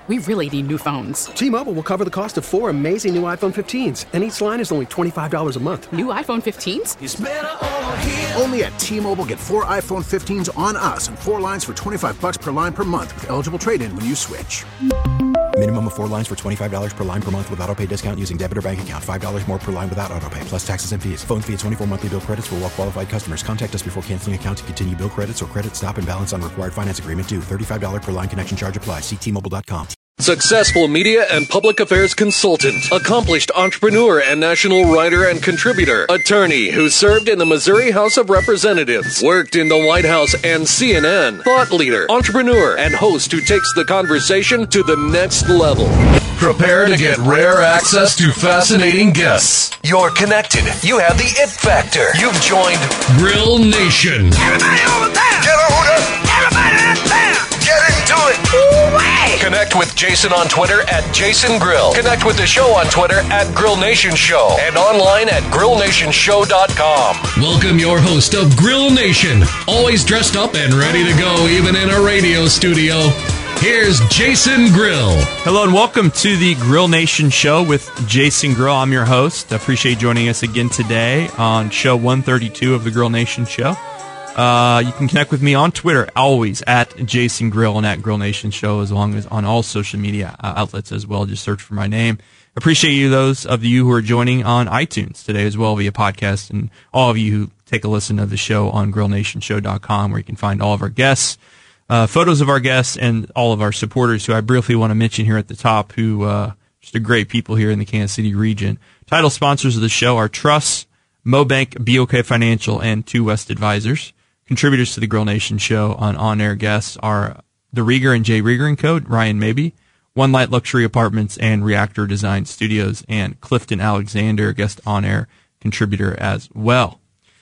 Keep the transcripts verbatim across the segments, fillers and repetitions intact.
We really need new phones. T-Mobile will cover the cost of four amazing new iPhone fifteens, and each line is only twenty-five dollars a month. New iPhone fifteens? It's better over here. Only at T-Mobile, get four iPhone fifteens on us and four lines for twenty-five dollars per line per month with eligible trade-in when you switch. Minimum of four lines for twenty-five dollars per line per month with autopay discount using debit or bank account. five dollars more per line without autopay, plus taxes and fees. Phone fee at twenty-four monthly bill credits for well-qualified customers. Contact us before canceling account to continue bill credits or credit stop and balance on required finance agreement due. thirty-five dollars per line connection charge applies. See T Mobile dot com. Successful media and public affairs consultant, accomplished entrepreneur and national writer and contributor, attorney who served in the Missouri House of Representatives, worked in the White House and C N N, thought leader, entrepreneur, and host who takes the conversation to the next level. Prepare to get rare access to fascinating guests. You're connected. You have the it factor. You've joined Grill Nation. Everybody over there! Get over there! Everybody out there! Get into it! Ooh-wee! Connect with Jason on Twitter at Jason Grill. Connect with the show on Twitter at Grill Nation Show and online at grill nation show dot com. Welcome your host of Grill Nation, always dressed up and ready to go even in a radio studio. Here's Jason Grill. Hello and welcome to the Grill Nation Show with Jason Grill. I'm your host. I appreciate you joining us again today on show one thirty-two of the Grill Nation Show. Uh, you can connect with me on Twitter, always at Jason Grill and at Grill Nation Show, as long as on all social media uh, outlets as well. Just search for my name. Appreciate you, those of you who are joining on iTunes today as well via podcast, and all of you who take a listen to the show on grill nation show dot com, where you can find all of our guests, uh, photos of our guests, and all of our supporters, who I briefly want to mention here at the top, who uh, just are great people here in the Kansas City region. Title sponsors of the show are Truss, MoBank, B O K Financial, and Two West Advisors. Contributors to the Grill Nation Show on on-air guests are the Rieger and Jay Rieger and Co., Ryan Mabey, One Light Luxury Apartments, and Reactor Design Studios, and Clifton Alexander, guest on-air contributor as well.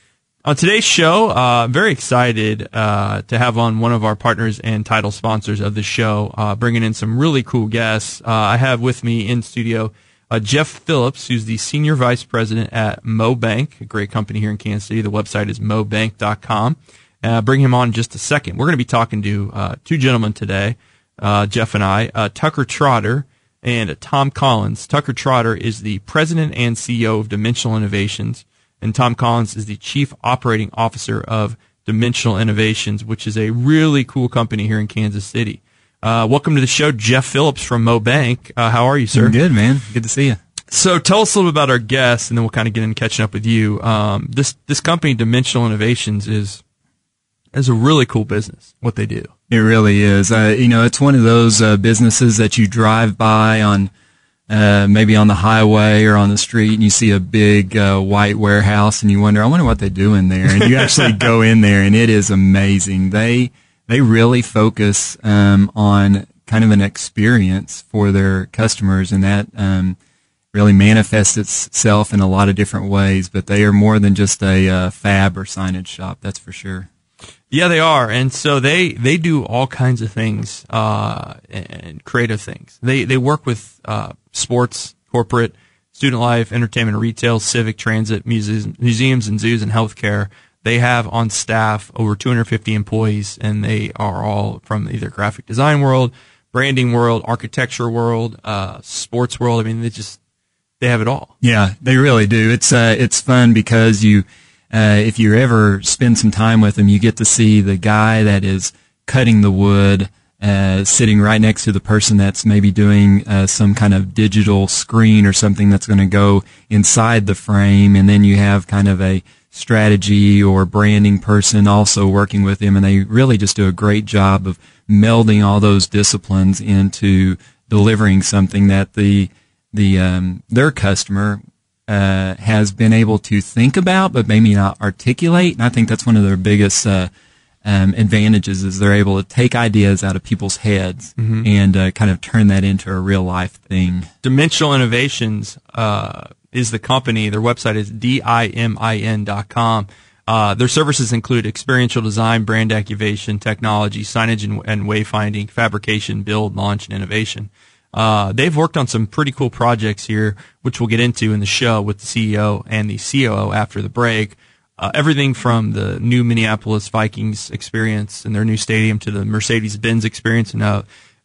On today's show, uh, I'm very excited uh, to have on one of our partners and title sponsors of the show, uh, bringing in some really cool guests. Uh, I have with me in studio Uh, Jeff Phillips, who's the Senior Vice President at MoBank, a great company here in Kansas City. The website is mo bank dot com. Uh, bring him on in just a second. We're going to be talking to uh, two gentlemen today, uh, Jeff and I, uh, Tucker Trotter and uh, Tom Collins. Tucker Trotter is the President and C E O of Dimensional Innovations, and Tom Collins is the Chief Operating Officer of Dimensional Innovations, which is a really cool company here in Kansas City. Uh, welcome to the show, Jeff Phillips from MoBank. Uh, how are you, sir? I'm good, man. Good to see you. So tell us a little bit about our guests, and then we'll kind of get into catching up with you. Um, this this company, Dimensional Innovations, is is a really cool business, what they do. It really is. Uh, you know, it's one of those uh, businesses that you drive by on uh, maybe on the highway or on the street, and you see a big uh, white warehouse, and you wonder, I wonder what they do in there. And you actually go in there, and it is amazing. They They really focus um, on kind of an experience for their customers, and that um, really manifests itself in a lot of different ways. But they are more than just a uh, fab or signage shop, that's for sure. Yeah, they are, and so they, they do all kinds of things uh, and creative things. They they work with uh, sports, corporate, student life, entertainment, retail, civic, transit, museums, museums and zoos, and healthcare. They have on staff over two hundred fifty employees, and they are all from either graphic design world, branding world, architecture world, uh, sports world. I mean, they just, they have it all. Yeah, they really do. It's, uh, it's fun because you, uh, if you ever spend some time with them, you get to see the guy that is cutting the wood, uh, sitting right next to the person that's maybe doing, uh, some kind of digital screen or something that's going to go inside the frame. And then you have kind of a strategy or branding person also working with them, and they really just do a great job of melding all those disciplines into delivering something that the the um, their customer uh, has been able to think about but maybe not articulate. And I think that's one of their biggest uh, um, advantages, is they're able to take ideas out of people's heads mm-hmm. and uh, kind of turn that into a real life thing. Dimensional Innovations uh is the company. Their website is D I M I N dot com. Uh, their services include experiential design, brand activation, technology, signage and, and wayfinding, fabrication, build, launch, and innovation. Uh, they've worked on some pretty cool projects here, which we'll get into in the show with the C E O and the C O O after the break. Uh, everything from the new Minneapolis Vikings experience and their new stadium to the Mercedes-Benz experience and uh,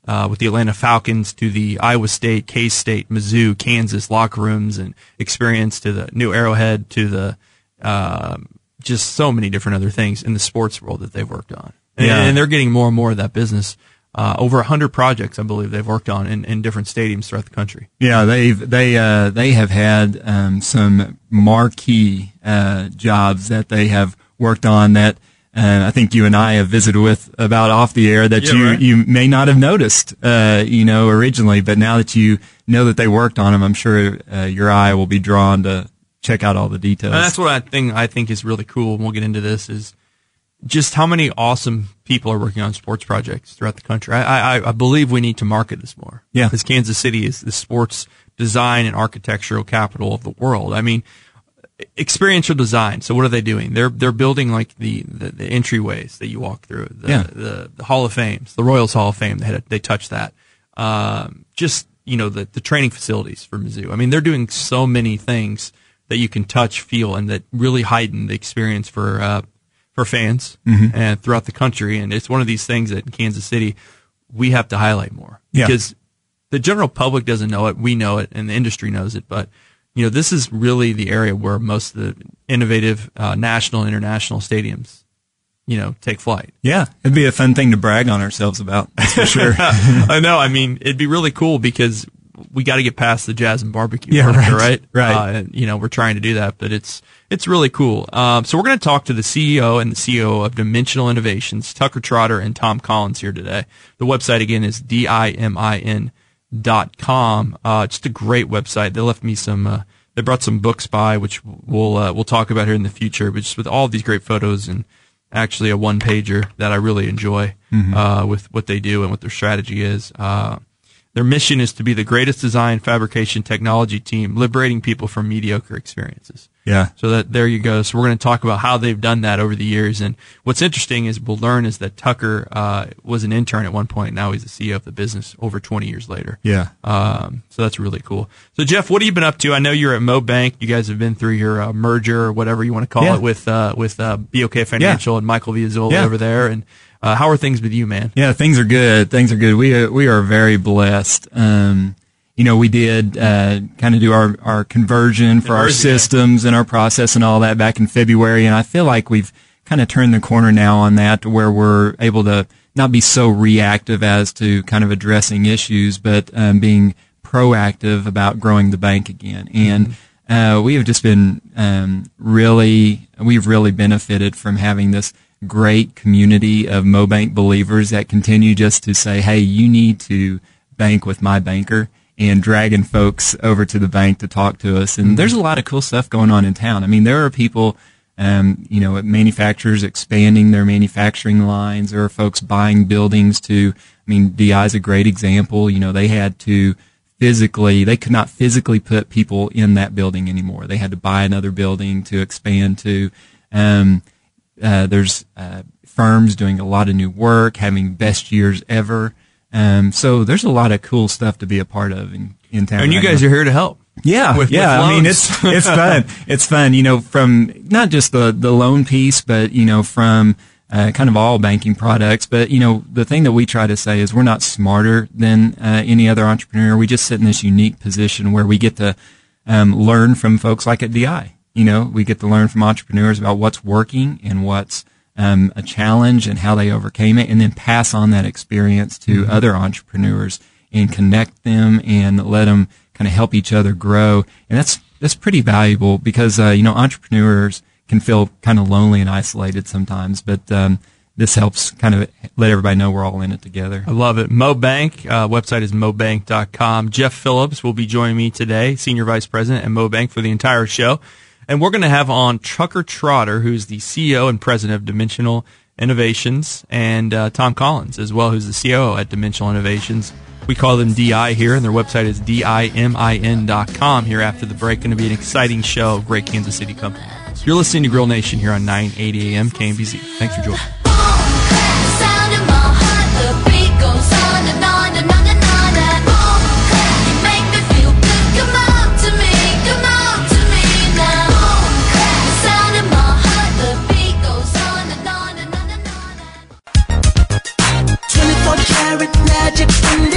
uh, with the Atlanta Falcons to the Iowa State, K-State, Mizzou, Kansas locker rooms and experience to the new Arrowhead to the uh, just so many different other things in the sports world that they've worked on. And, yeah. and they're getting more and more of that business. Uh, over a hundred projects, I believe, they've worked on in, in different stadiums throughout the country. Yeah, they've they uh, they have had um, some marquee uh, jobs that they have worked on that uh, I think you and I have visited with about off the air that Yeah, you right. you may not have noticed, uh, you know, originally, but now that you know that they worked on them, I'm sure uh, your eye will be drawn to check out all the details. And that's what I think I think is really cool, and we'll get into this, is just how many awesome people are working on sports projects throughout the country. I, I, I believe we need to market this more. Yeah. Because Kansas City is the sports design and architectural capital of the world. I mean, experiential design. So what are they doing? They're they're building like the, the, the entryways that you walk through, the, Yeah. the the Hall of Fames, the Royals Hall of Fame. They had they touched that. Um, just you know the the training facilities for Mizzou. I mean, they're doing so many things that you can touch, feel, and that really heighten the experience for uh, for fans Mhm. and throughout the country. And it's one of these things that in Kansas City we have to highlight more Yeah. because the general public doesn't know it. We know it, and the industry knows it. But you know, this is really the area where most of the innovative uh, national and international stadiums, you know, take flight. Yeah, it'd be a fun thing to brag on ourselves about, that's for sure. I know. I mean, it'd be really cool because we got to get past the jazz and barbecue Yeah, marker, right, right? right. Uh, and, you know, we're trying to do that, but it's it's really cool. Um, so we're going to talk to the C E O and the C E O of Dimensional Innovations, Tucker Trotter and Tom Collins, here today. The website again is D I M I N dot com. Uh, just a great website. They left me some. Uh, they brought some books by, which we'll uh, we'll talk about here in the future. But just with all these great photos and actually a one pager that I really enjoy Mhm. uh, with what they do and what their strategy is. Uh, their mission is to be the greatest design fabrication technology team, liberating people from mediocre experiences. Yeah. So that there you go. So we're going to talk about how they've done that over the years. And what's interesting is we'll learn is that Tucker uh, was an intern at one point. Now he's the C E O of the business over twenty years later. Yeah. Um, so that's really cool. So Jeff, what have you been up to? I know you're at MoBank. You guys have been through your uh, merger or whatever you want to call Yeah. it with uh, with uh, B O K Financial and Michael Viazzola Yeah. over there. And uh, how are things with you, man? Yeah, things are good. Things are good. We are, we are very blessed. Um, you know, we did uh, kind of do our, our conversion for our Conversion, yeah. systems and our process and all that back in February, and I feel like we've kind of turned the corner now on that to where we're able to not be so reactive as to kind of addressing issues, but um, being proactive about growing the bank again. And uh, we have just been um, really, we've really benefited from having this great community of MoBank believers that continue just to say, hey, you need to bank with my banker, and dragging folks over to the bank to talk to us. And there's a lot of cool stuff going on in town. I mean, there are people, um, you know, manufacturers expanding their manufacturing lines. There are folks buying buildings to, I mean, D I is a great example. You know, they had to physically, they could not physically put people in that building anymore. They had to buy another building to expand to. Um, uh, there's uh, firms doing a lot of new work, having best years ever. Um, so there's a lot of cool stuff to be a part of in, in town. And you right guys now. are here to help. Yeah, with, yeah. with I mean, loans. it's it's fun. It's fun. You know, from not just the the loan piece, but you know, from uh, kind of all banking products. But you know, the thing that we try to say is we're not smarter than uh, any other entrepreneur. We just sit in this unique position where we get to um, learn from folks like at D I. You know, we get to learn from entrepreneurs about what's working and what's Um, a challenge and how they overcame it, and then pass on that experience to Mm-hmm. other entrepreneurs and connect them and let them kind of help each other grow. And that's that's pretty valuable because uh, you know, entrepreneurs can feel kind of lonely and isolated sometimes, but um, this helps kind of let everybody know we're all in it together. I love it. MoBank, uh, website is mobank dot com. Jeff Phillips will be joining me today, Senior Vice President at MoBank, for the entire show. And we're going to have on Tucker Trotter, who's the C E O and President of Dimensional Innovations, and uh, Tom Collins as well, who's the C O O at Dimensional Innovations. We call them D I here, and their website is D I M I N dot com. Here after the break, going to be an exciting show of great Kansas City company. You're listening to Grill Nation here on nine eighty A M K M B Z. Thanks for joining. Magic in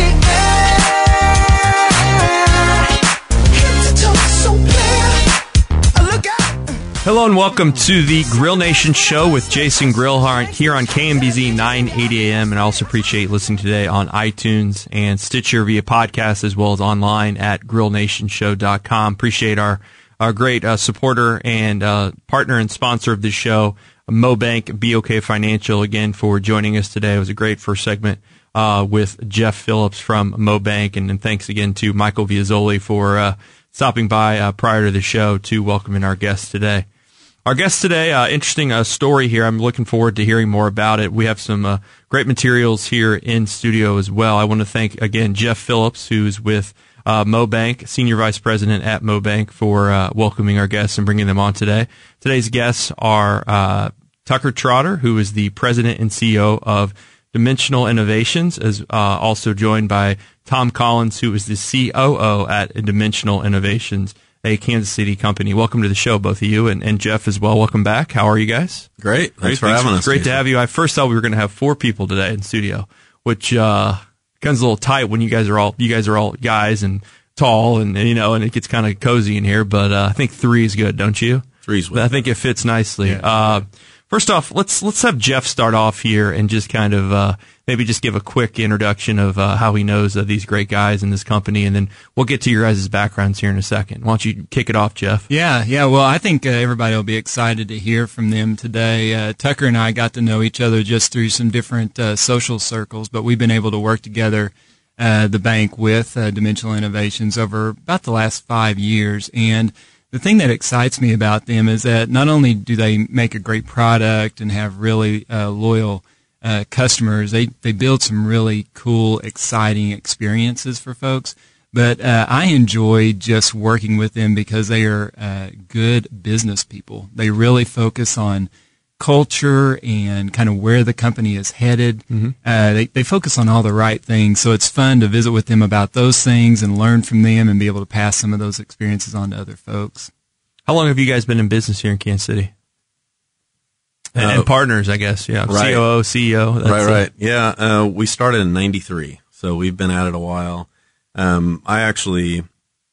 Hello and welcome to the Grill Nation Show with Jason Grill here on K M B Z nine eighty A M, and I also appreciate listening today on iTunes and Stitcher via podcast as well as online at grill nation show dot com. Appreciate our, our great uh, supporter and uh, partner and sponsor of this show, MoBank, B O K Financial, again for joining us today. It was a great first segment uh, with Jeff Phillips from MoBank, and, and thanks again to Michael Viazzoli for uh, stopping by uh, prior to the show to welcoming our guests today. Our guest today, uh, interesting uh, story here. I'm looking forward to hearing more about it. We have some uh, great materials here in studio as well. I want to thank, again, Jeff Phillips, who's with uh, MoBank, Senior Vice President at MoBank, for uh, welcoming our guests and bringing them on today. Today's guests are uh, Tucker Trotter, who is the President and C E O of Dimensional Innovations, as uh, also joined by Tom Collins, who is the C O O at Dimensional Innovations, a Kansas City company. Welcome to the show, both of you, and, and Jeff as well. Welcome back. How are you guys? Great. Thanks, Great. for Thanks. having us. Great Jason. to have you. I first thought we were going to have four people today in studio, which uh, becomes a little tight when you guys are all you guys are all guys and tall, and, and you know, and it gets kind of cozy in here. But uh, I think three is good, don't you? Three's good. I think it fits nicely. Yeah. Uh, first off, let's let's have Jeff start off here and just kind of uh, maybe just give a quick introduction of uh, how he knows uh, these great guys in this company, and then we'll get to your guys' backgrounds here in a second. Why don't you kick it off, Jeff? Yeah, yeah. Well, I think uh, everybody will be excited to hear from them today. Uh, Tucker and I got to know each other just through some different uh, social circles, but we've been able to work together, uh, the bank with uh, Dimensional Innovations over about the last five years. And the thing that excites me about them is that not only do they make a great product and have really uh, loyal uh, customers, they, they build some really cool, exciting experiences for folks. But uh, I enjoy just working with them because they are uh, good business people. They really focus on culture and kind of where the company is headed. Mm-hmm. Uh, they, they focus on all the right things, so it's fun to visit with them about those things and learn from them and be able to pass some of those experiences on to other folks. How long have you guys been in business here in Kansas City? And, uh, and partners, I guess, yeah. Right. C O O, C E O. That's right, right. It. Yeah, uh, we started in ninety-three, so we've been at it a while. Um, I actually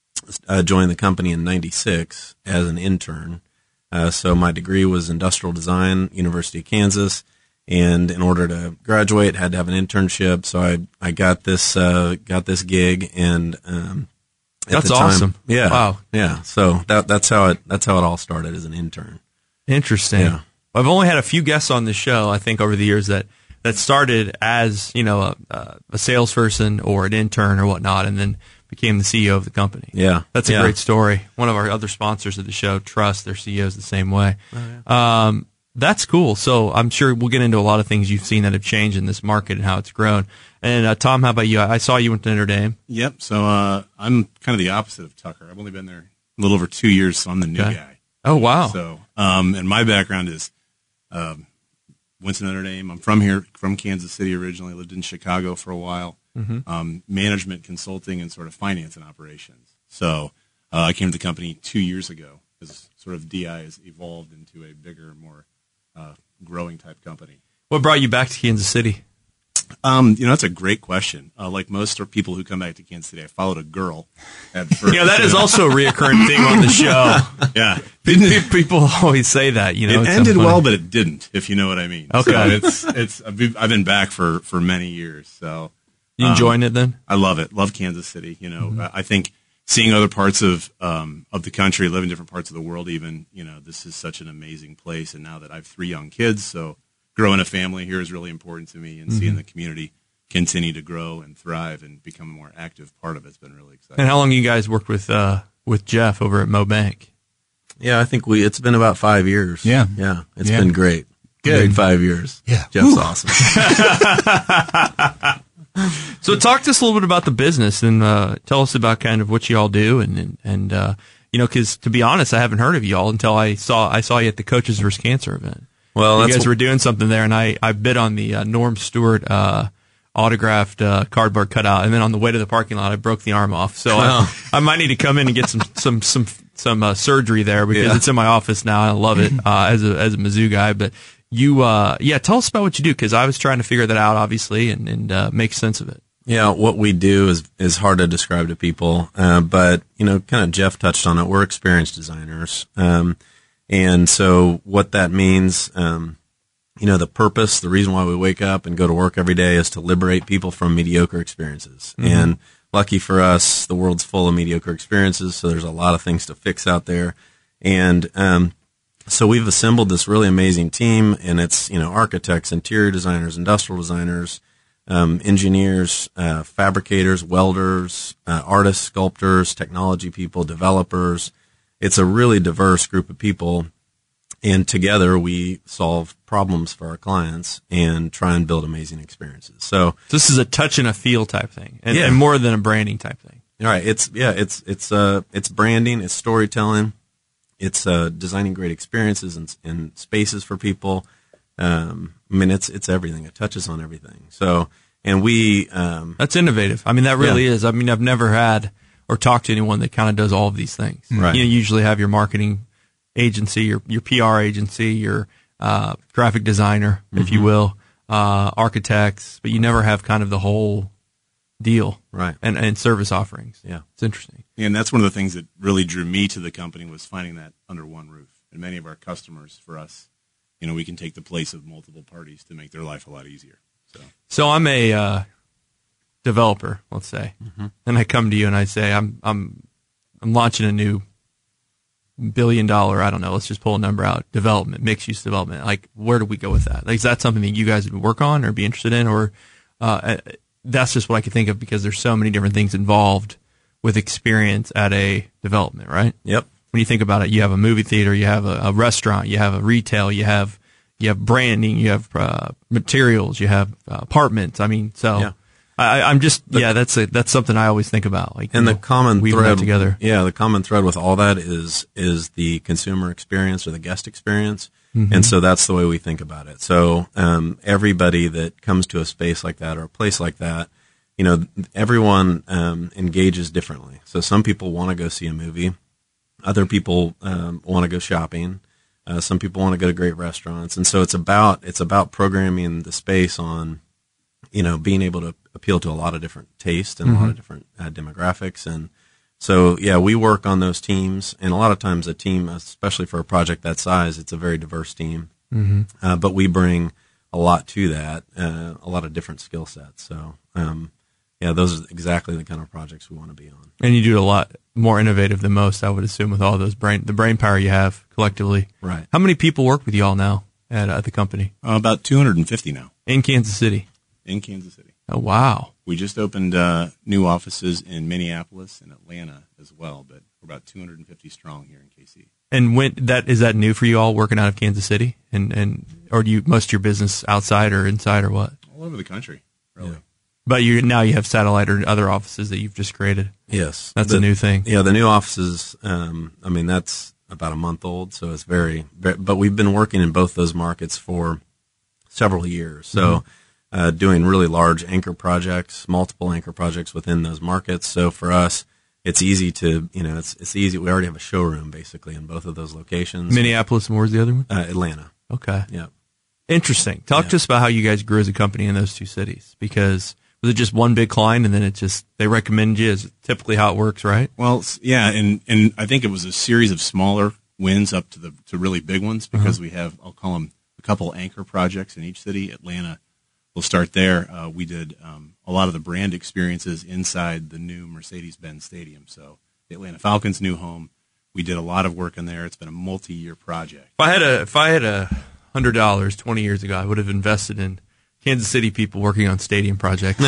uh, joined the company in ninety-six as an intern. Uh, so my degree was industrial design, University of Kansas, and in order to graduate, had to have an internship. So I I got this uh, got this gig, and um, at that's the time, awesome. Yeah, wow. Yeah. So that that's how it that's how it all started as an intern. Interesting. Yeah. I've only had a few guests on the show, I think, over the years that, that started as, you know, a, a salesperson or an intern or whatnot, and then became the C E O of the company. Yeah. That's a yeah. great story. One of our other sponsors of the show, Trust, their C E O is the same way. Oh, yeah. Um, that's cool. So I'm sure we'll get into a lot of things you've seen that have changed in this market and how it's grown. And uh, Tom, how about you? I saw you went to Notre Dame. Yep. So uh, I'm kind of the opposite of Tucker. I've only been there a little over two years, so I'm the new okay. guy. Oh, wow. So, um, and my background is um, went to Notre Dame. I'm from here, from Kansas City originally. Lived in Chicago for a while. Mm-hmm. Um, management, consulting, and sort of finance and operations. So uh, I came to the company two years ago as sort of D I has evolved into a bigger, more uh, growing type company. What brought you back to Kansas City? Um, you know, that's a great question. Uh, like most people who come back to Kansas City, I followed a girl at first. Yeah, that is also a reoccurring thing on the show. Yeah. People always say that, you know. It ended well, but it didn't, if you know what I mean. Okay. So it's, it's, I've been, I've been back for, for many years, so. You enjoying um, it then? I love it. Love Kansas City. You know, mm-hmm. I think seeing other parts of, um, of the country, live in different parts of the world even, you know, this is such an amazing place. And now that I have three young kids, so growing a family here is really important to me, and mm-hmm. seeing the community continue to grow and thrive and become a more active part of it has been really exciting. And how long you guys worked with uh, with Jeff over at MoBank? Yeah, I think we it's been about five years. Yeah. Yeah. It's yeah. been great. Good. Great five years. Yeah. Jeff's awesome. So talk to us a little bit about the business and uh, tell us about kind of what you all do, and and, and uh, you know, because to be honest, I haven't heard of you all until I saw I saw you at the Coaches versus Cancer event. Well, you that's guys were doing something there, and I, I bid on the uh, Norm Stewart uh, autographed uh, cardboard cutout, and then on the way to the parking lot, I broke the arm off. So wow. I, I might need to come in and get some some some some uh, surgery there, because yeah. it's in my office now. I love it uh, as a as a Mizzou guy, but. You, uh, yeah, tell us about what you do, because I was trying to figure that out, obviously, and, and uh, make sense of it. Yeah, what we do is is hard to describe to people, uh, but, you know, kind of Jeff touched on it. We're experienced designers, um, And so what that means, um, you know, the purpose, the reason why we wake up and go to work every day is to liberate people from mediocre experiences. Mm-hmm. And lucky for us, the world's full of mediocre experiences, so there's a lot of things to fix out there. And um, so we've assembled this really amazing team, and it's, you know, architects, interior designers, industrial designers, um, engineers, uh, fabricators, welders, uh, artists, sculptors, technology people, developers. It's a really diverse group of people, and together we solve problems for our clients and try and build amazing experiences. So this is a touch and a feel type thing, and, yeah. and more than a branding type thing. All right, it's yeah, it's it's uh it's branding, it's storytelling, it's uh designing great experiences and, and spaces for people. Um, I mean, it's it's everything. It touches on everything. So, and we um, that's innovative. I mean, that really yeah. is. I mean, I've never had or talked to anyone that kind of does all of these things. Right. You know, you usually have your marketing agency, your your P R agency, your uh, graphic designer, mm-hmm. if you will, uh, architects, but you never have kind of the whole deal, right? And and service offerings. Yeah, it's interesting. Yeah, and that's one of the things that really drew me to the company was finding that under one roof. And many of our customers, for us, you know, we can take the place of multiple parties to make their life a lot easier. So, so I'm a uh, developer, let's say, mm-hmm. and I come to you and I say I'm I'm I'm launching a new billion dollar, I don't know, let's just pull a number out, development, mixed use development. Like, where do we go with that? Like, is that something that you guys would work on or be interested in? Or uh, that's just what I could think of because there's so many different things involved with experience at a development, right? Yep. When you think about it, you have a movie theater, you have a, a restaurant, you have a retail, you have you have branding, you have uh, materials, you have uh, apartments. I mean, so yeah. I, I'm just the, yeah, that's a, that's something I always think about. Like, and the know, common thread together. Yeah, the common thread with all that is is the consumer experience or the guest experience, mm-hmm. and so that's the way we think about it. So um, everybody that comes to a space like that or a place like that, you know, everyone um, engages differently. So some people want to go see a movie, other people um, want to go shopping, uh, some people want to go to great restaurants, and so it's about it's about programming the space on, you know, being able to appeal to a lot of different tastes and mm-hmm. a lot of different uh, demographics. And so, yeah, we work on those teams. And a lot of times a team, especially for a project that size, it's a very diverse team. Mm-hmm. Uh, but we bring a lot to that, uh, a lot of different skill sets. So, um, yeah, those are exactly the kind of projects we want to be on. And you do it a lot more innovative than most, I would assume, with all those brain, the brain power you have collectively. Right. How many people work with you all now at, uh, the company? Uh, about two hundred fifty now. In Kansas City? In Kansas City. Oh, wow. We just opened uh, new offices in Minneapolis and Atlanta as well, but we're about two hundred fifty strong here in K C. And when that is that new for you all working out of Kansas City, and and or do you most of your business outside or inside or what? All over the country, really. Yeah. But you now you have satellite or other offices that you've just created. Yes, that's the, a new thing. Yeah, the new offices. Um, I mean, that's about a month old, so it's very, very. But we've been working in both those markets for several years, so. Mm-hmm. Uh, doing really large anchor projects, multiple anchor projects within those markets. So for us, it's easy to, you know, it's it's easy. We already have a showroom basically in both of those locations. Minneapolis, and where's the other one? Uh, Atlanta. Okay. Yeah. Interesting. Talk yeah. to us about how you guys grew as a company in those two cities. Because was it just one big client and then it just, they recommended you as typically how it works, right? Well, yeah, and, and I think it was a series of smaller wins up to the to really big ones because uh-huh. we have, I'll call them a couple anchor projects in each city. Atlanta, we'll start there. Uh, we did um, a lot of the brand experiences inside the new Mercedes-Benz Stadium. So the Atlanta Falcons' new home, we did a lot of work in there. It's been a multi-year project. If I had a if I had a hundred dollars twenty years ago, I would have invested in Kansas City people working on stadium projects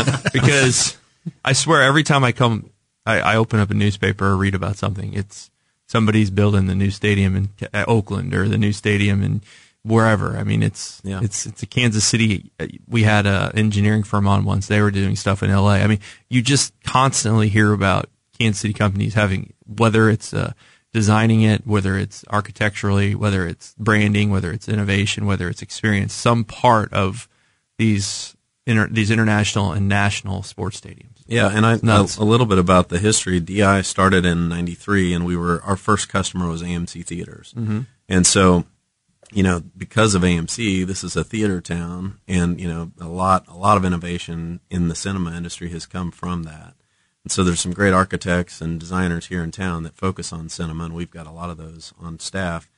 because I swear every time I come, I, I open up a newspaper or read about something. It's somebody's building the new stadium in uh, Oakland or the new stadium in wherever. I mean, it's yeah. it's it's a Kansas City. We had a engineering firm on once. They were doing stuff in L A. I mean, you just constantly hear about Kansas City companies having, whether it's uh, designing it, whether it's architecturally, whether it's branding, whether it's innovation, whether it's experience, some part of these inter, these international and national sports stadiums. Yeah, and I a, a little bit about the history. D I started in ninety-three, and we were our first customer was A M C Theaters, mm-hmm. and so. You know, because of A M C, this is a theater town, and you know, a lot, a lot of innovation in the cinema industry has come from that. And so, there's some great architects and designers here in town that focus on cinema, and we've got a lot of those on staff.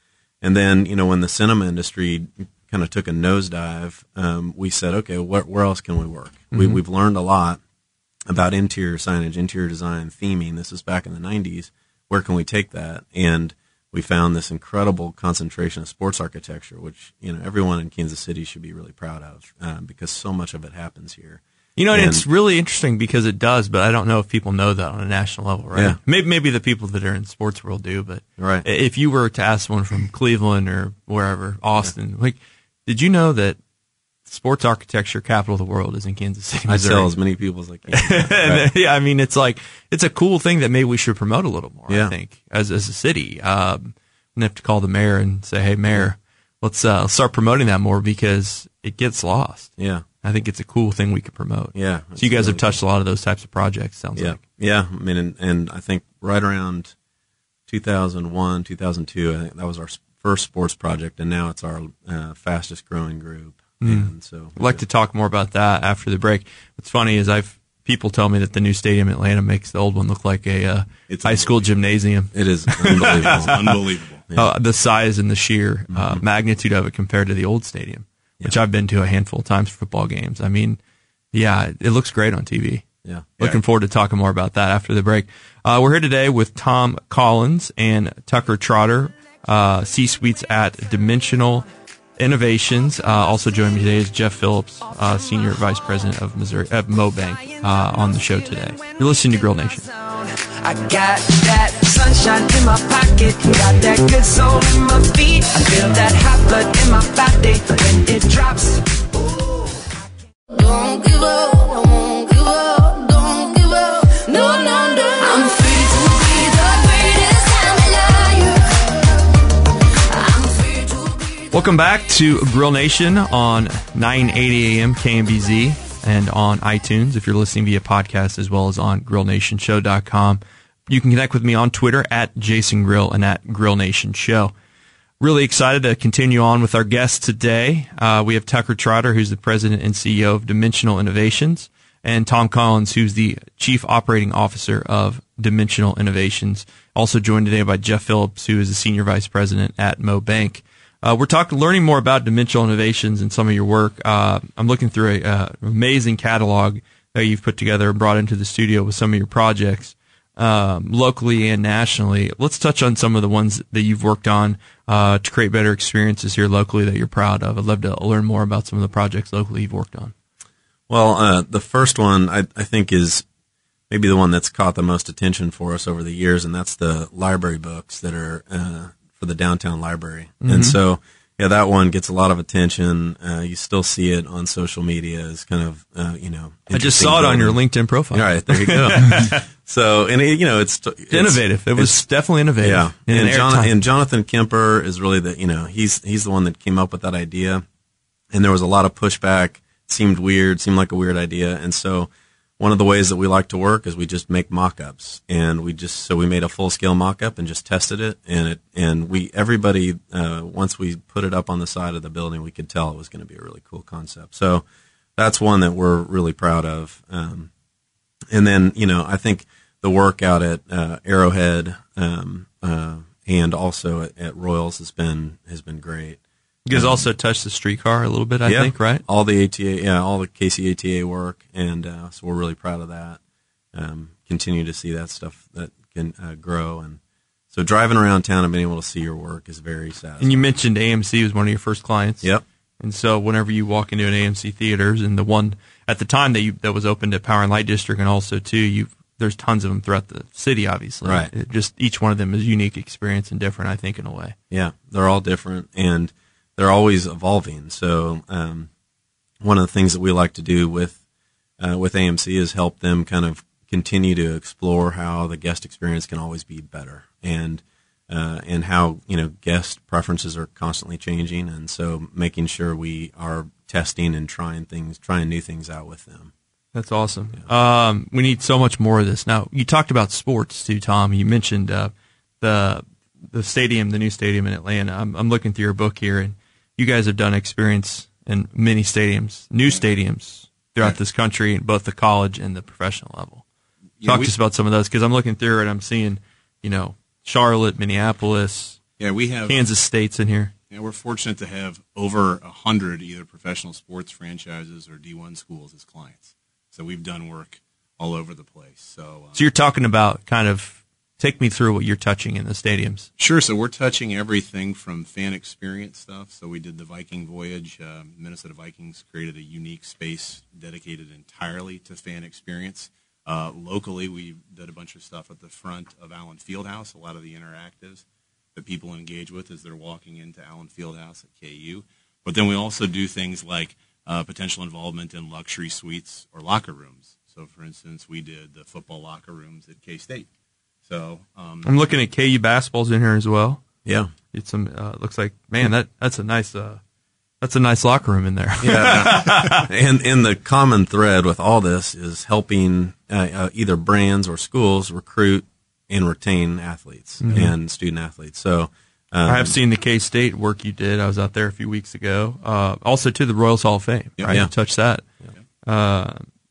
And then, you know, when the cinema industry kind of took a nosedive, um, we said, okay, where, where else can we work? Mm-hmm. We, we've learned a lot about interior signage, interior design, theming. This is back in the nineties. Where can we take that? And we found this incredible concentration of sports architecture, which, you know, everyone in Kansas City should be really proud of, um, because so much of it happens here. You know, and, and it's really interesting because it does, but I don't know if people know that on a national level, right? Yeah. Maybe maybe the people that are in the sports world do, but right. if you were to ask someone from Cleveland or wherever, Austin, yeah. like, did you know that sports architecture capital of the world is in Kansas City, Missouri? I tell as many people as I can. and, yeah, I mean, it's like, it's a cool thing that maybe we should promote a little more, yeah. I think, as as a city. Um, we have to call the mayor and say, hey, mayor, let's, uh, let's start promoting that more because it gets lost. Yeah. I think it's a cool thing we could promote. Yeah. So you guys have touched a lot of those types of projects, sounds yeah. like. Yeah. I mean, and, and I think right around two thousand one, two thousand two, I think that was our first sports project, and now it's our uh, fastest growing group. Mm. And so I'd like to talk more about that after the break. What's funny is I've people tell me that the new stadium in Atlanta makes the old one look like a uh, high school gymnasium. It is unbelievable. It's unbelievable. Yeah. Uh, the size and the sheer uh, mm-hmm. magnitude of it compared to the old stadium, yeah. which I've been to a handful of times for football games. I mean, yeah, it looks great on T V. Yeah. Looking yeah. forward to talking more about that after the break. Uh, we're here today with Tom Collins and Tucker Trotter, uh, C-suites at Dimensional Innovations. Uh, also joining me today is Jeff Phillips, uh, Senior Vice President of Missouri, uh, MoBank, uh, on the show today. You're listening to Grill Nation. I got that sunshine in my pocket, got that good soul in my feet. I feel that hot blood in my body when it drops. Don't give up, I won't give up, don't give up, no, no, no. I'm free to be the greatest, I'm a liar. I'm free to be. Welcome back to Grill Nation on nine eighty a.m. K M B Z and on iTunes if you're listening via podcast, as well as on grill nation show dot com. You can connect with me on Twitter at Jason Grill and at Grill Nation Show. Really excited to continue on with our guests today. Uh, we have Tucker Trotter, who's the president and C E O of Dimensional Innovations, and Tom Collins, who's the chief operating officer of Dimensional Innovations. Also joined today by Jeff Phillips, who is the senior vice president at MoBank. Uh, we're talking, learning more about Dimensional Innovations and some of your work. Uh, I'm looking through an uh, amazing catalog that you've put together and brought into the studio with some of your projects. Um, locally and nationally. Let's touch on some of the ones that you've worked on uh, to create better experiences here locally that you're proud of. I'd love to learn more about some of the projects locally you've worked on. Well, uh, the first one I, I think is maybe the one that's caught the most attention for us over the years, and that's the library books that are uh, for the downtown library. Mm-hmm. And so, yeah, that one gets a lot of attention. Uh, you still see it on social media as kind of, uh, you know. I just saw it on your LinkedIn profile. All right, there you go. So, and it, you know, it's, it's innovative. It was definitely innovative. Yeah. In and, an John, and Jonathan Kemper is really the, you know, he's, he's the one that came up with that idea. And there was a lot of pushback. It seemed weird, seemed like a weird idea. And so one of the ways that we like to work is we just make mock-ups, and we just, so we made a full scale mock-up and just tested it. And it, and we, everybody, uh, once we put it up on the side of the building, we could tell it was going to be a really cool concept. So that's one that we're really proud of. Um, and then, you know, I think the work out at uh, Arrowhead um, uh, and also at, at Royals has been has been great. You guys um, also touched the streetcar a little bit, I yeah, think, right? All the A T A, yeah, all the K C A T A work, and uh, so we're really proud of that. Um, continue to see that stuff that can uh, grow, and so driving around town and being able to see your work is very satisfying. And you mentioned A M C was one of your first clients. Yep. And so whenever you walk into an A M C theaters, and the one at the time that you that was opened at Power and Light District, and also too, you there's tons of them throughout the city, obviously. Right. It just each one of them is a unique experience and different, I think, in a way. Yeah, they're all different, and they're always evolving. So um, one of the things that we like to do with uh, with A M C is help them kind of continue to explore how the guest experience can always be better, and uh, and how, you know, guest preferences are constantly changing, and so making sure we are testing and trying things, trying new things out with them. That's awesome. Yeah. Um, we need so much more of this. Now, you talked about sports too, Tom. You mentioned uh, the the stadium, the new stadium in Atlanta. I'm, I'm looking through your book here, and you guys have done experience in many stadiums, new stadiums throughout this country, both the college and the professional level. Yeah, Talk we, to us about some of those, because I'm looking through it and I'm seeing, you know, Charlotte, Minneapolis, Yeah, we have Kansas State's in here. Yeah, we're fortunate to have over a hundred either professional sports franchises or D one schools as clients. So we've done work all over the place. So, uh, So you're talking about kind of take me through what you're touching in the stadiums. Sure. So we're touching everything from fan experience stuff. So we did the Viking Voyage. Uh, Minnesota Vikings created a unique space dedicated entirely to fan experience. Uh, locally, we did a bunch of stuff at the front of Allen Fieldhouse, a lot of the interactives that people engage with as they're walking into Allen Fieldhouse at K U. But then we also do things like uh, potential involvement in luxury suites or locker rooms. So, for instance, we did the football locker rooms at K-State. So um, I'm looking at K U basketballs in here as well. Yeah, it's some. Uh, looks like man, that that's a nice. Uh, that's a nice locker room in there. Yeah, and and the common thread with all this is helping uh, uh, either brands or schools recruit and retain athletes Mhm. and student athletes. So um, I have seen the K State work you did. I was out there a few weeks ago. Uh, also to the Royals Hall of Fame. Yeah. Right, Yeah. you touched that. Yeah. Uh,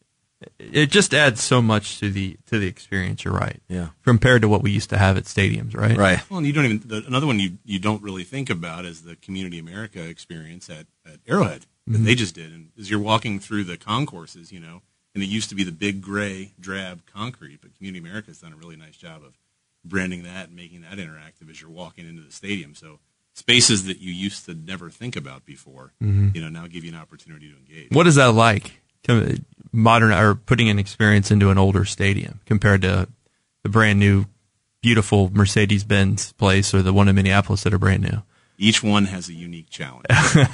it just adds so much to the to the experience. You're right. Yeah. Compared to what we used to have at stadiums, right? Right. Well, and you don't even the, another one you you don't really think about is the Community America experience at, at Arrowhead that Mhm. they just did. And as you're walking through the concourses, you know, and it used to be the big gray drab concrete, but Community America has done a really nice job of branding that and making that interactive as you're walking into the stadium. So spaces that you used to never think about before, Mhm. you know, now give you an opportunity to engage. What is that like? To modern or putting an experience into an older stadium compared to the brand new, beautiful Mercedes-Benz place or the one in Minneapolis that are brand new? Each one has a unique challenge,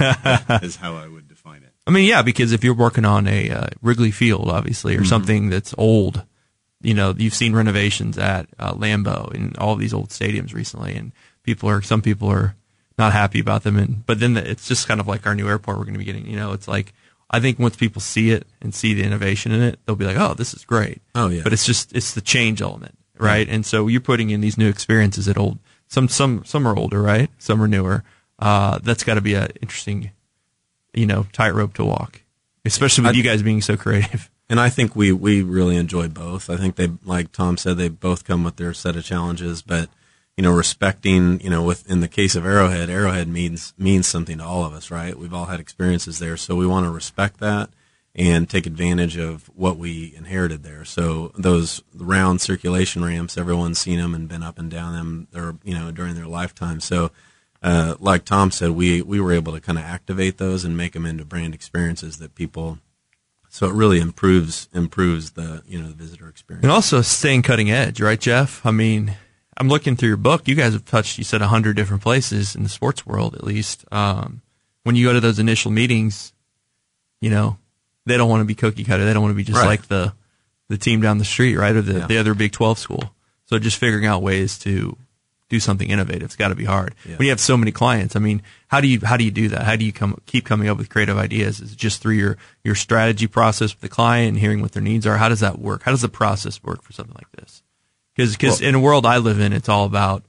is how I would define it. I mean, yeah, because if you're working on a uh, Wrigley Field, obviously, or Mhm. something that's old, you know, you've seen renovations at uh, Lambeau and all of these old stadiums recently, and people are, some people are not happy about them, and but then the, it's just kind of like our new airport we're going to be getting. You know, it's like I think once people see it and see the innovation in it, they'll be like, oh, this is great. Oh yeah. But it's just it's the change element, right? And so you're putting in these new experiences at old. Some some some are older, right? Some are newer. Uh, that's got to be an interesting, you know, tightrope to walk, especially with I- you guys being so creative. And I think we, we really enjoy both. I think they, like Tom said, they both come with their set of challenges, but, you know, respecting, you know, with, in the case of Arrowhead, Arrowhead means, means something to all of us, right? We've all had experiences there. So we want to respect that and take advantage of what we inherited there. So those round circulation ramps, everyone's seen them and been up and down them, or, you know, during their lifetime. So, uh, like Tom said, we, we were able to kind of activate those and make them into brand experiences that people, so it really improves improves the you know the visitor experience. And also staying cutting edge, right, Jeff? I mean, I'm looking through your book. You guys have touched, you said, a hundred different places in the sports world, at least. Um, when you go to those initial meetings, you know, they don't want to be cookie cutter. They don't want to be just Right. like the the team down the street, right, or the, Yeah. the other Big twelve school. So just figuring out ways to do something innovative. It's got to be hard Yeah. when you have so many clients. I mean, how do you how do you do that? How do you come keep coming up with creative ideas? Is it just through your your strategy process with the client and hearing what their needs are? How does that work? How does the process work for something like this? Because because Well- in a world I live in, it's all about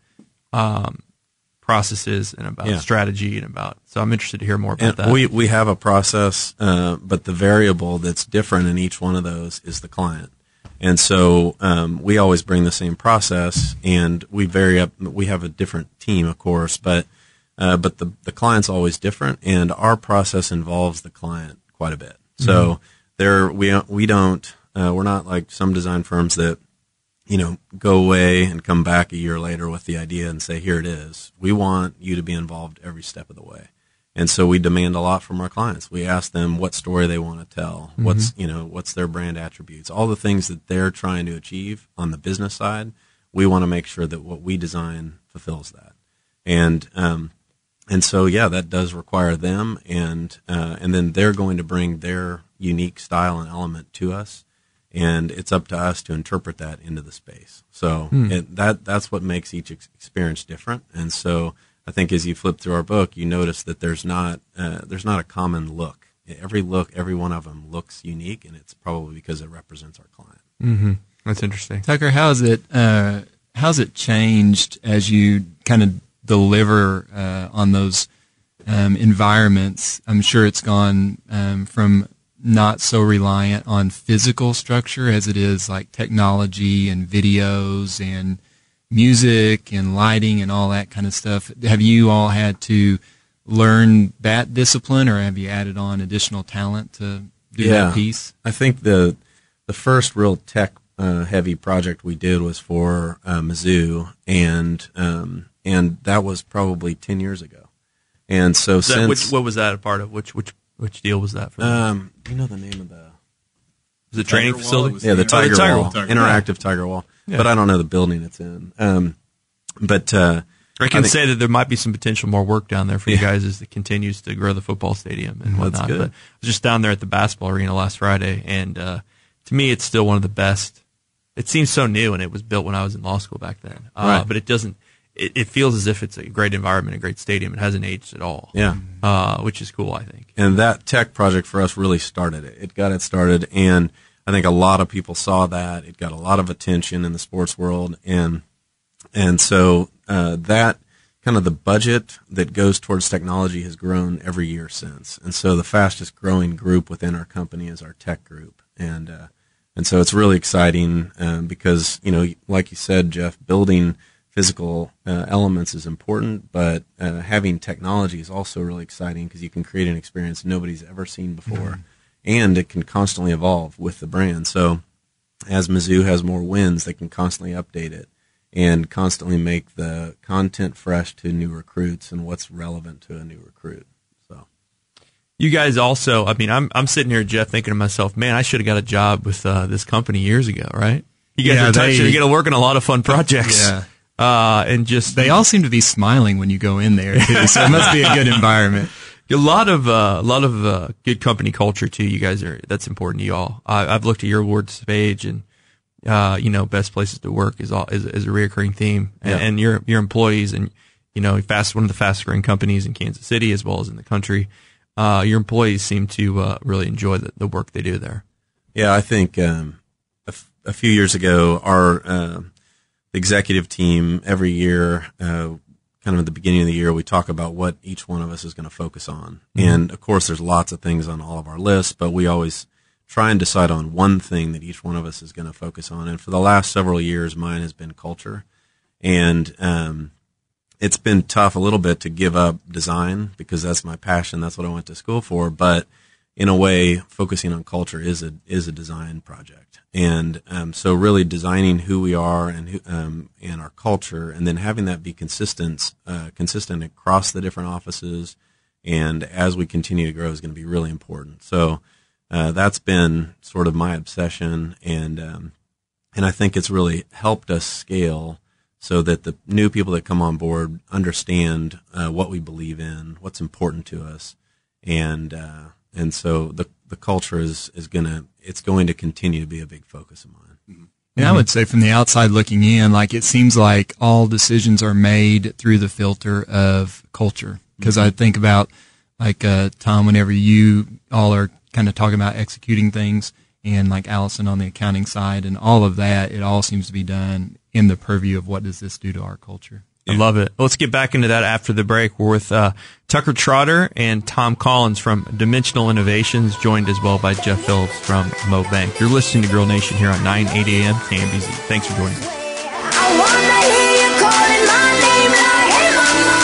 um, processes and about Yeah. strategy and about. So I'm interested to hear more about And that. we we have a process, uh, but the variable that's different in each one of those is the client. And so um, we always bring the same process, and we vary up. We have a different team, of course, but uh, but the the client's always different, and our process involves the client quite a bit. So there we we don't uh, we're not like some design firms that you know go away and come back a year later with the idea and say here it is. We want you to be involved every step of the way. And so we demand a lot from our clients. We ask them what story they want to tell, Mhm. what's you know what's their brand attributes, all the things that they're trying to achieve on the business side. We want to make sure that what we design fulfills that, and um, and so yeah, that does require them, and uh, and then they're going to bring their unique style and element to us, and it's up to us to interpret that into the space. So Hmm. it, that that's what makes each ex- experience different, and so. I think as you flip through our book, you notice that there's not uh, there's not a common look. Every look, every one of them looks unique, and it's probably because it represents our client. Mm-hmm. That's interesting. Tucker, how's it uh, how's it changed as you kind of deliver uh, on those um, environments? I'm sure it's gone um, from not so reliant on physical structure as it is like technology and videos and music and lighting and all that kind of stuff. Have you all had to learn that discipline, or have you added on additional talent to do yeah, that piece? I think the the first real tech uh, heavy project we did was for uh, Mizzou, and um, and that was probably ten years ago. And so Is that, since which, what was that a part of? Which which which deal was that for? Them? Um, you know the name of the was it training Tiger facility? Wall? yeah the Oh, Tiger, the Tiger Wall, Wall. Tiger interactive Tiger Wall, Yeah. but I don't know the building it's in. Um, but uh, I can I think- say that there might be some potential more work down there for you Yeah. guys as it continues to grow the football stadium and That's whatnot. good. But I was just down there at the basketball arena last Friday, and uh, to me, it's still one of the best. It seems so new, and it was built when I was in law school back then. Uh, Right. But it doesn't. It, it feels as if it's a great environment, a great stadium. It hasn't aged at all. Yeah. uh, which is cool, I think. And that tech project for us really started it. It got it started, and I think a lot of people saw that. It got a lot of attention in the sports world, and and so uh, that kind of the budget that goes towards technology has grown every year since. And so the fastest growing group within our company is our tech group, and uh, and so it's really exciting um, because, you know, like you said, Jeff, building physical uh, elements is important, but uh, having technology is also really exciting because you can create an experience nobody's ever seen before, mm-hmm. and it can constantly evolve with the brand. So as Mizzou has more wins, they can constantly update it and constantly make the content fresh to new recruits and what's relevant to a new recruit. So you guys also, I mean, I'm I'm sitting here, Jeff, thinking to myself, man, I should have got a job with uh, this company years ago, right? You guys Yeah, are touching, they- you get to work on a lot of fun projects. Yeah. Uh, and just They all seem to be smiling when you go in there, too, so it must be a good environment. a lot of uh, a lot of uh, good company culture too. You guys are that's important to you all. I, I've looked at your awards page, and uh, you know, best places to work is all is, is a reoccurring theme, and, Yeah. and your your employees, and you know, fast one of the fastest growing companies in Kansas City as well as in the country. Uh, your employees seem to uh, really enjoy the, the work they do there. yeah, I think um, a, f- a few years ago, our uh, executive team every year, uh, kind of at the beginning of the year, we talk about what each one of us is going to focus on. Mm-hmm. And of course, there's lots of things on all of our lists, but we always try and decide on one thing that each one of us is going to focus on. And for the last several years, mine has been culture. And um, it's been tough a little bit to give up design because that's my passion. That's what I went to school for. But in a way, focusing on culture is a is a design project. And um, so really designing who we are and who, um, and our culture, and then having that be consistent, uh, consistent across the different offices, and as we continue to grow is going to be really important. So uh, that's been sort of my obsession, and um, and I think it's really helped us scale so that the new people that come on board understand uh, what we believe in, what's important to us, and uh, and so the the culture is is gonna it's going to continue to be a big focus of mine. Mm-hmm. Yeah, I would say from the outside looking in, like it seems like all decisions are made through the filter of culture. Because mm-hmm. I think about like uh, Tom, whenever you all are kind of talking about executing things, and like Allison on the accounting side, and all of that, it all seems to be done in the purview of what does this do to our culture. I love it. Let's get back into that after the break. We're with uh, Tucker Trotter and Tom Collins from Dimensional Innovations, joined as well by Jeff Phillips from Mo Bank. You're listening to Grill Nation here on nine eighty A M K M B Z. Thanks for joining us. I wanna hear you calling my name like, hey,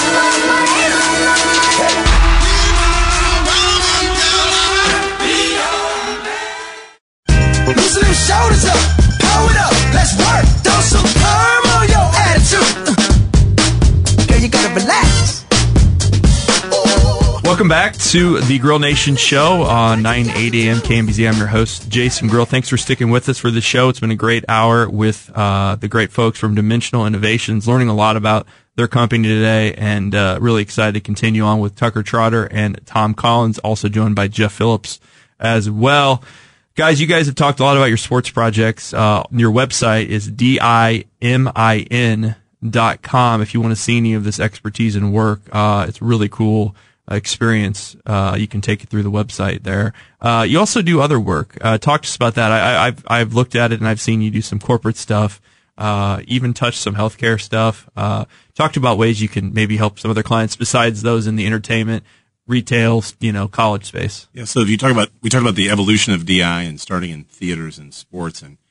mama, mama, hey, mama. Loosen them shoulders up, pull it up, let's work. Throw some perm on your attitude. Girl, you gotta relax. Welcome back to the Grill Nation show on nine eighty A M K M B Z. I'm your host, Jason Grill. Thanks for sticking with us for the show. It's been a great hour with uh, the great folks from Dimensional Innovations, learning a lot about their company today, and uh, really excited to continue on with Tucker Trotter and Tom Collins, also joined by Jeff Phillips as well. Guys, you guys have talked a lot about your sports projects. Uh, your website is D I M I N dot com if you want to see any of this expertise and work. Uh, it's really cool experience. Uh, you can take it through the website there. Uh, you also do other work. Uh, talk to us about that. I, I've, I've looked at it and I've seen you do some corporate stuff, uh, even touch some healthcare stuff. Uh, talk to about ways you can maybe help some other clients besides those in the entertainment, retail, you know, college space. Yeah. So if you talk about, we talked about the evolution of D I and starting in theaters and sports, and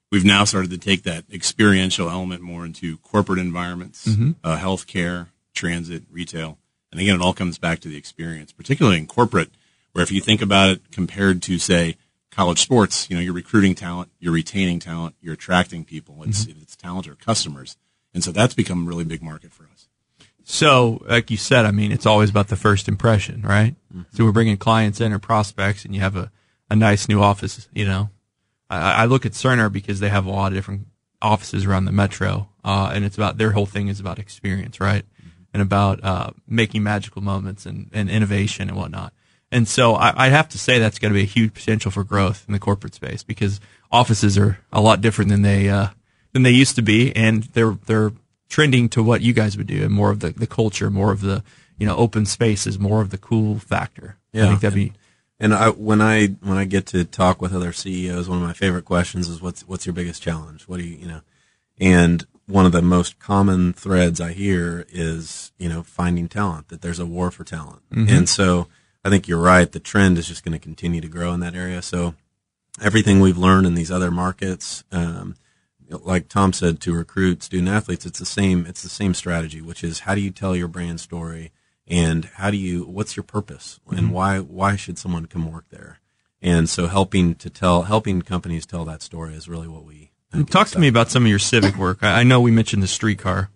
we've now started to take that experiential element more into corporate environments, Mm-hmm. uh, healthcare, transit, retail. And again, it all comes back to the experience, particularly in corporate, where if you think about it compared to, say, college sports, you know, you're recruiting talent, you're retaining talent, you're attracting people. It's, Mm-hmm. it's talent or customers. And so that's become a really big market for us. So, like you said, I mean, it's always about the first impression, right? Mm-hmm. So we're bringing clients in or prospects, and you have a, a nice new office, you know. I, I look at Cerner because they have a lot of different offices around the metro, uh, and it's about, their whole thing is about experience, right? Mm-hmm. And about uh, making magical moments and, and innovation and whatnot. And so I, I have to say that's going to be a huge potential for growth in the corporate space, because offices are a lot different than they uh, than they used to be, and they're they're trending to what you guys would do, and more of the, the culture, more of the, you know, open spaces, more of the cool factor. Yeah. I think that'd be. And I, when I when I get to talk with other C E Os, one of my favorite questions is what's what's your biggest challenge? What do you you know? And one of the most common threads I hear is, you know, finding talent, that there's a war for talent. Mm-hmm. And so I think you're right. The trend is just going to continue to grow in that area. So everything we've learned in these other markets, um, like Tom said, to recruit student athletes, it's the same, it's the same strategy, which is how do you tell your brand story, and how do you, what's your purpose, and Mm-hmm. why, why should someone come work there? And so helping to tell, helping companies tell that story is really what we, Talk to me about some of your civic work. I, I know we mentioned the streetcar,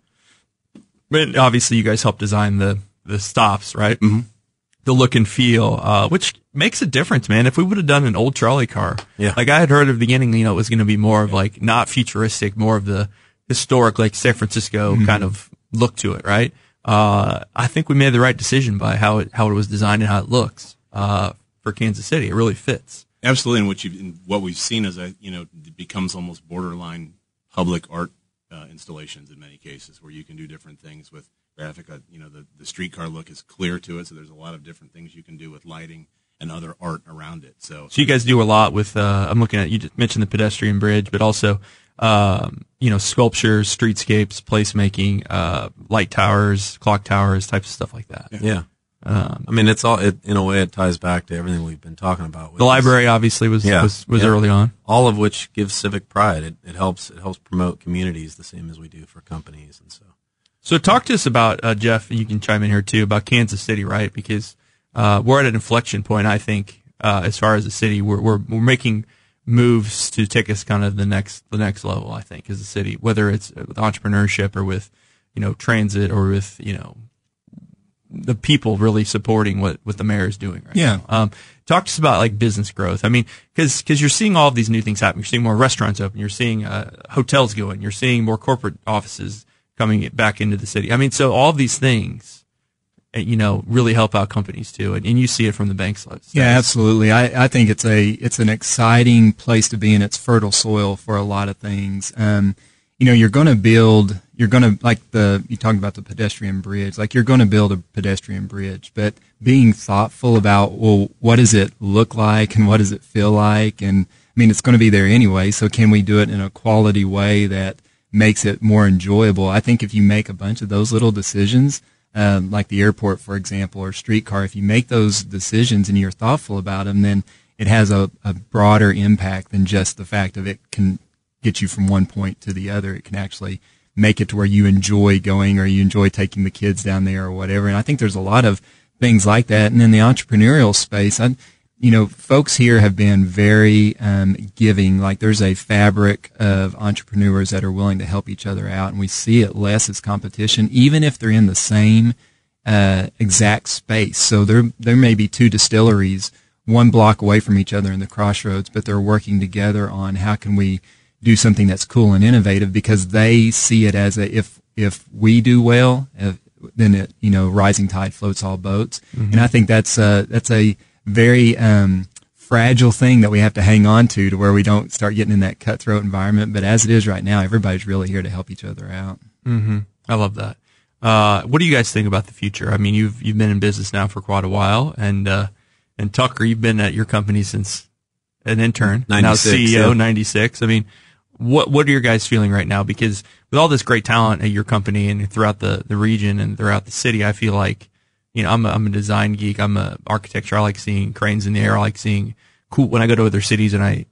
but obviously you guys helped design the, the stops, right? Mm-hmm. The look and feel, uh, which makes a difference, man. If we would have done an old trolley car, Yeah. like I had heard at the beginning, you know, it was going to be more of like not futuristic, more of the historic, like San Francisco Mm-hmm. kind of look to it, right? Uh, I think we made the right decision by how it how it was designed and how it looks uh, for Kansas City. It really fits. Absolutely, and what you and what we've seen is that, you know, it becomes almost borderline public art uh, installations in many cases, where you can do different things with graphic. Uh, you know, the the streetcar look is clear to it, so there's a lot of different things you can do with lighting and other art around it. So, So you guys do a lot with. Uh, I'm looking at, you just mentioned the pedestrian bridge, but also um, you know, sculptures, streetscapes, placemaking, uh, light towers, clock towers, types of stuff like that. yeah. Um, I mean, it's all, it, in a way, it ties back to everything we've been talking about. The library obviously was Yeah, was, was yeah. early on. All of which gives civic pride. It, it helps, it helps promote communities the same as we do for companies. And so, So talk to us about, uh, Jeff, you can chime in here too, about Kansas City, right? Because uh, we're at an inflection point, I think, uh, as far as the city. We're, we're we're making moves to take us kind of the next the next level, I think, as a city, whether it's with entrepreneurship or with, you know, transit or with, you know, the people really supporting what, what the mayor is doing right Yeah. now. Um, talk to us about like business growth. I mean, cause, cause you're seeing all of these new things happen. You're seeing more restaurants open. You're seeing, uh, hotels go in. You're seeing more corporate offices coming back into the city. I mean, so all of these things, uh, you know, really help out companies too. And, and you see it from the bank side. Yeah, absolutely. I, I think it's a it's an exciting place to be, and it's fertile soil for a lot of things. Um, you know, you're going to build, you're going to, like the, you talked about the pedestrian bridge, like you're going to build a pedestrian bridge, but being thoughtful about, well, what does it look like and what does it feel like? And I mean, it's going to be there anyway, so can we do it in a quality way that makes it more enjoyable? I think if you make a bunch of those little decisions, um, like the airport, for example, or streetcar, if you make those decisions and you're thoughtful about them, then it has a, a broader impact than just the fact of it can get you from one point to the other. It can actually make it to where you enjoy going, or you enjoy taking the kids down there or whatever. And I think there's a lot of things like that. And in the entrepreneurial space, I, you know, folks here have been very um, giving. Like there's a fabric of entrepreneurs that are willing to help each other out, and we see it less as competition, even if they're in the same uh, exact space. So there there may be two distilleries one block away from each other in the crossroads, but they're working together on how can we do something that's cool and innovative, because they see it as a, if if we do well, if, then it, you know, rising tide floats all boats. Mm-hmm. And I think that's a, that's a very um, fragile thing that we have to hang on to, to where we don't start getting in that cutthroat environment. But as it is right now, everybody's really here to help each other out. Mm-hmm. I love that. Uh, what do you guys think about the future? I mean, you've you've been in business now for quite a while, and uh, and Tucker, you've been at your company since an intern, now C E O, yeah. ninety-six. I mean, what what are your guys feeling right now? Because with all this great talent at your company and throughout the, the region and throughout the city, I feel like, you know, I'm a, I'm a design geek. I'm a architecture. I like seeing cranes in the air. I like seeing cool when I go to other cities and I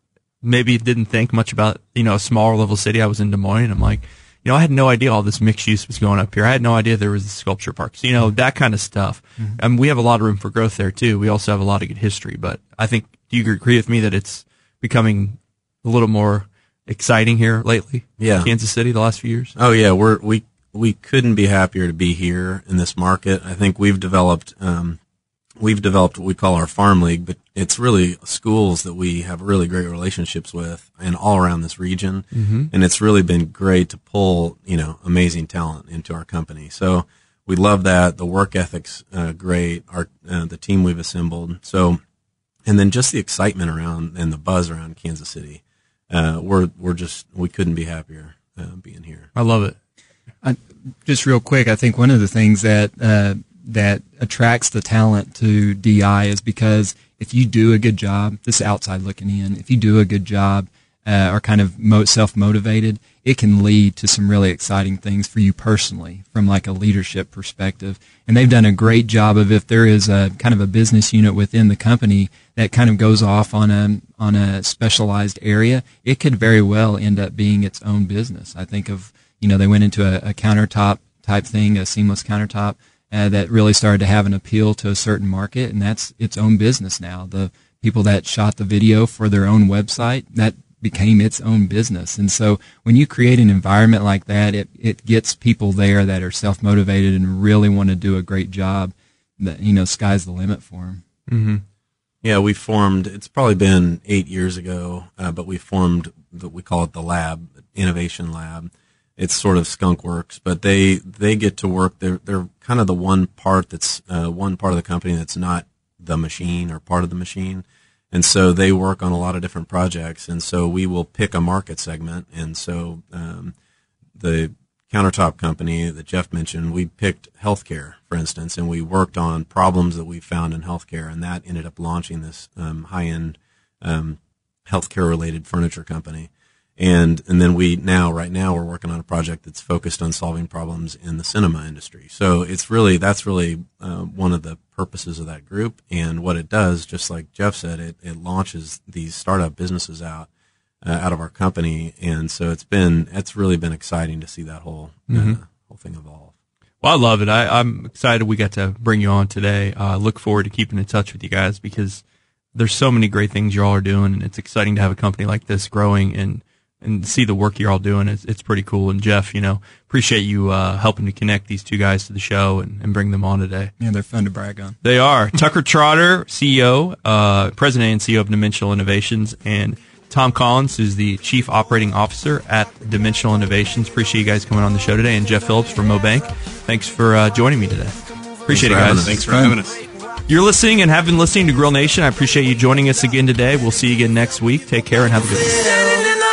maybe didn't think much about, you know, a smaller level city. I was in Des Moines, and I'm like, you know, I had no idea all this mixed use was going up here. I had no idea there was the sculpture parks, you know, that kind of stuff. Mm-hmm. I mean, we have a lot of room for growth there too. We also have a lot of good history, but I think, do you agree with me that it's becoming a little more exciting here lately? Yeah. Kansas City, the last few years? Oh yeah, we're, we, we couldn't be happier to be here in this market. I think we've developed, um, we've developed what we call our farm league, but it's really schools that we have really great relationships with and all around this region. Mm-hmm. And it's really been great to pull, you know, amazing talent into our company. So we love that. The work ethic's uh, great. Our, uh, the team we've assembled. So, and then just the excitement around and the buzz around Kansas City. Uh, we're, we're just, we couldn't be happier uh, being here. I love it. I, just real quick, I think one of the things that, uh, that attracts the talent to D I is because if you do a good job, this is outside looking in, if you do a good job, uh, are kind of mo- self-motivated, it can lead to some really exciting things for you personally from like a leadership perspective. And they've done a great job of, if there is a kind of a business unit within the company that kind of goes off on a, on a specialized area, it could very well end up being its own business. I think of, you know, they went into a, a countertop type thing, a seamless countertop, Uh, that really started to have an appeal to a certain market, and that's its own business now. The people that shot the video for their own website, that became its own business. And so when you create an environment like that, it, it gets people there that are self-motivated and really want to do a great job. That, you know, sky's the limit for them. Mm-hmm. Yeah, we formed, it's probably been eight years ago, uh, but we formed, the, we call it the lab, Innovation Lab. It's sort of skunk works, but they, they get to work. They're, they're kind of the one part that's, uh, one part of the company that's not the machine or part of the machine. And so they work on a lot of different projects. And so we will pick a market segment. And so, um, the countertop company that Jeff mentioned, we picked healthcare, for instance, and we worked on problems that we found in healthcare. And that ended up launching this, um, high-end, um, healthcare related furniture company. And, and then we now, right now, we're working on a project that's focused on solving problems in the cinema industry. So it's really, that's really, uh, one of the purposes of that group. And what it does, just like Jeff said, it, it launches these startup businesses out, uh, out of our company. And so it's been, it's really been exciting to see that whole, mm-hmm. uh, whole thing evolve. Well, I love it. I, I'm excited we got to bring you on today. I uh, look forward to keeping in touch with you guys because there's so many great things you all are doing, and it's exciting to have a company like this growing and, and see the work you're all doing. It's, it's pretty cool. And Jeff, you know, appreciate you uh, helping to connect these two guys to the show and, and bring them on today. Yeah, they're fun to brag on. They are. Tucker Trotter, C E O, uh, President and C E O of Dimensional Innovations, and Tom Collins, who's the Chief Operating Officer at Dimensional Innovations. Appreciate you guys coming on the show today. And Jeff Phillips from Mobank, thanks for uh, joining me today. Appreciate it, guys. Thanks for having us. You're listening and have been listening to Grill Nation. I appreciate you joining us again today. We'll see you again next week. Take care and have a good one.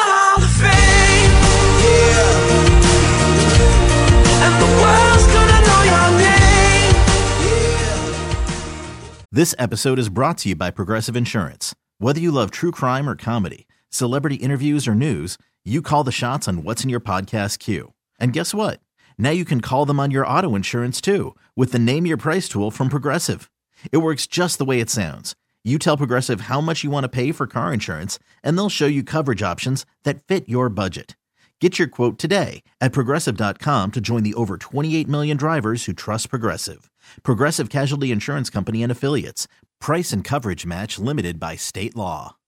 This episode is brought to you by Progressive Insurance. Whether you love true crime or comedy, celebrity interviews or news, you call the shots on what's in your podcast queue. And guess what? Now you can call them on your auto insurance too with the Name Your Price tool from Progressive. It works just the way it sounds. You tell Progressive how much you want to pay for car insurance, and they'll show you coverage options that fit your budget. Get your quote today at Progressive dot com to join the over twenty-eight million drivers who trust Progressive. Progressive Casualty Insurance Company and Affiliates. Price and coverage match limited by state law.